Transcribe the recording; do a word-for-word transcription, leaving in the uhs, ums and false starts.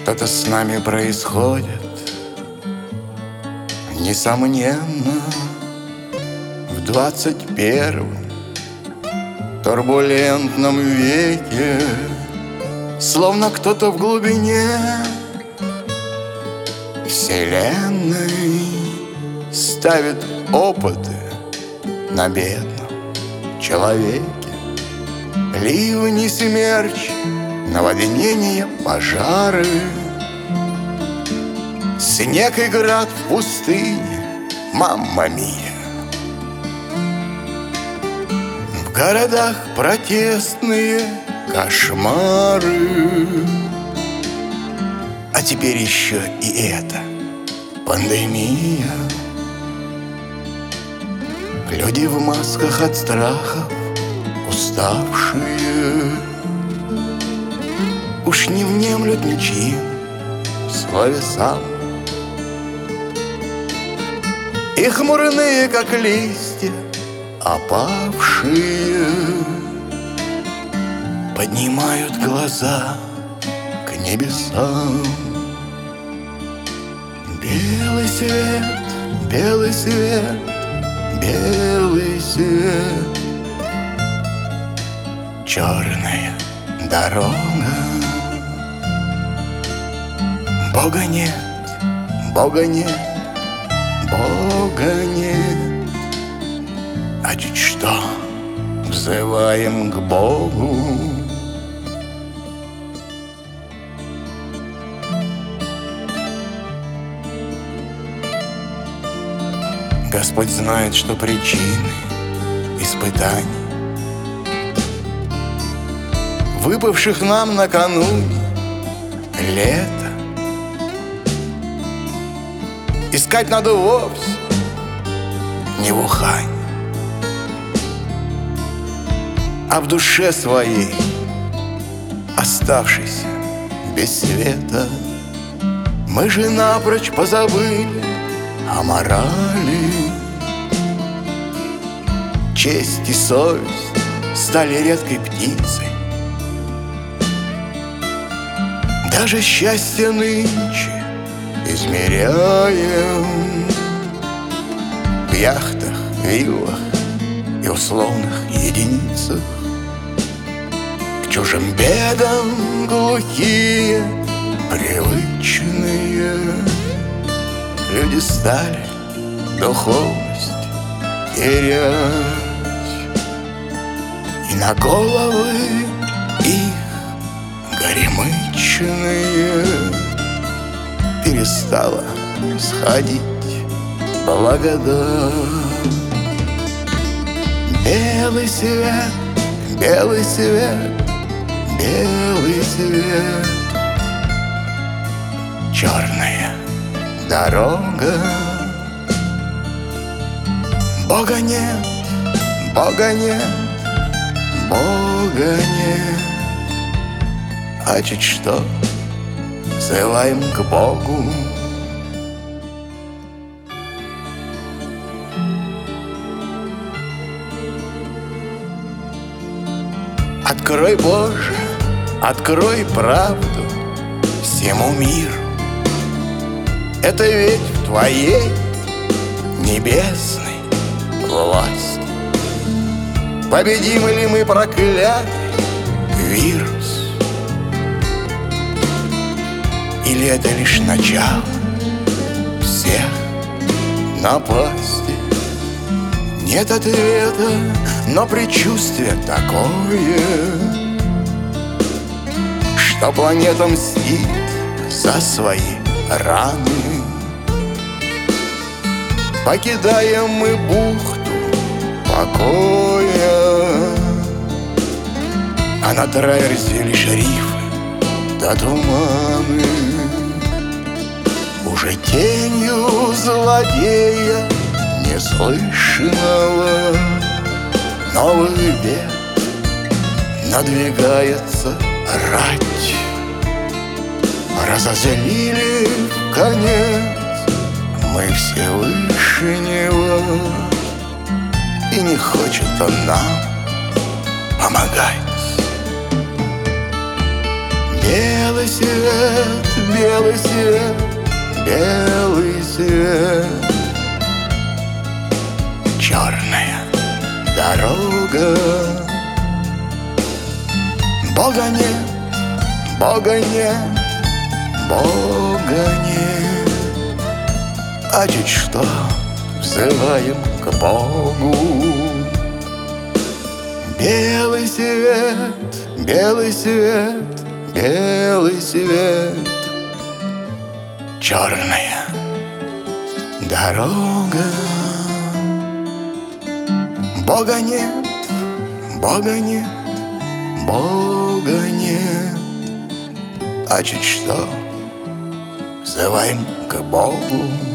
Что-то с нами происходит, несомненно, в двадцать первом турбулентном веке. Словно кто-то в глубине вселенной ставит опыты на бедном человеке. Ливни, смерчи, наводнения, пожары, снег и град в пустыне, мамма мия. В городах протестные кошмары, а теперь еще и это пандемия. Люди в масках от страхов уставшие, уж не внемлют ничьим словесам. И хмурные, как листья опавшие, поднимают глаза к небесам. Белый свет, белый свет, белый свет, черная дорога. Бога нет, Бога нет, Бога нет. А чуть что, взываем к Богу. Господь знает, что причины испытаний, выпавших нам накануне лета, искать надо вовсе не в Ухане, а в душе своей, оставшейся без света. Мы же напрочь позабыли о морали. Честь и совесть стали редкой птицей. Даже счастье нынче измеряем в яхтах, виллах и условных единицах. К чужим бедам глухие, привычные люди стали духовность терять. И на головы их горемычные перестала сходить благодать. Белый свет, белый свет, белый свет, черная дорога. Бога нет, Бога нет, Бога нет. А чуть что, взываем к Богу. Открой, Боже, открой правду всему миру. Это ведь в Твоей небесной власти. Победим ли мы проклятый вирус? Или это лишь начало всех напастей? Нет ответа, но предчувствие такое, что планета мстит за свои раны. Покидаем мы бухту покоя, а на траверзе лишь рифы да туманы. Уже тенью злодея неслышного новых бед надвигается рать. Разозлили в конец мы Всевышнего, и не хочет он нам помогать. Белый свет, белый свет, белый свет, черная дорога. Бога нет, Бога нет, Бога нет. А чуть что взываем к Богу. Белый свет, белый свет, белый свет, черная дорога. Бога нет, Бога нет, Бога нет. А чуть что взываем к Богу.